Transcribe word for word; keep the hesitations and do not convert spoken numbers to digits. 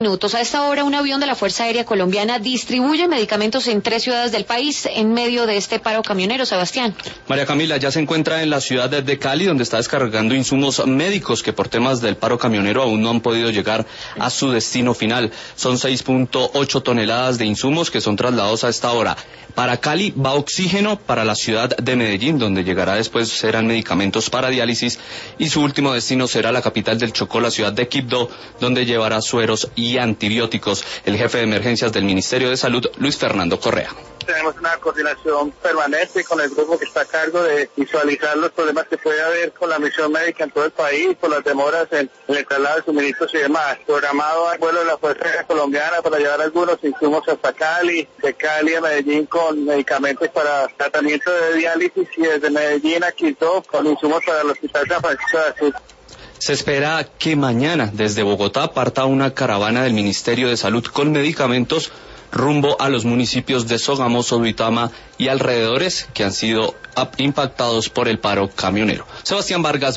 Minutos. A esta hora, un avión de la Fuerza Aérea Colombiana distribuye medicamentos en tres ciudades del país en medio de este paro camionero. Sebastián. María Camila, ya se encuentra en la ciudad de Cali, donde está descargando insumos médicos que por temas del paro camionero aún no han podido llegar a su destino final. Son seis punto ocho toneladas de insumos que son trasladados a esta hora. Para Cali va oxígeno, para la ciudad de Medellín, donde llegará después serán medicamentos para diálisis, y su último destino será la capital del Chocó, la ciudad de Quibdó, donde llevará sueros y antibióticos. El jefe de emergencias del Ministerio de Salud, Luis Fernando Correa. Tenemos una coordinación permanente con el grupo que está a cargo de visualizar los problemas que puede haber con la misión médica en todo el país, por las demoras en, en el traslado de suministros y demás. Programado el vuelo de la Fuerza Aérea Colombiana para llevar algunos insumos hasta Cali, de Cali a Medellín con medicamentos para tratamiento de diálisis, y desde Medellín a Quibdó con insumos para el Hospital San Francisco de Asís. Se espera que mañana desde Bogotá parta una caravana del Ministerio de Salud con medicamentos rumbo a los municipios de Sogamoso, Duitama y alrededores que han sido impactados por el paro camionero. Sebastián Vargas.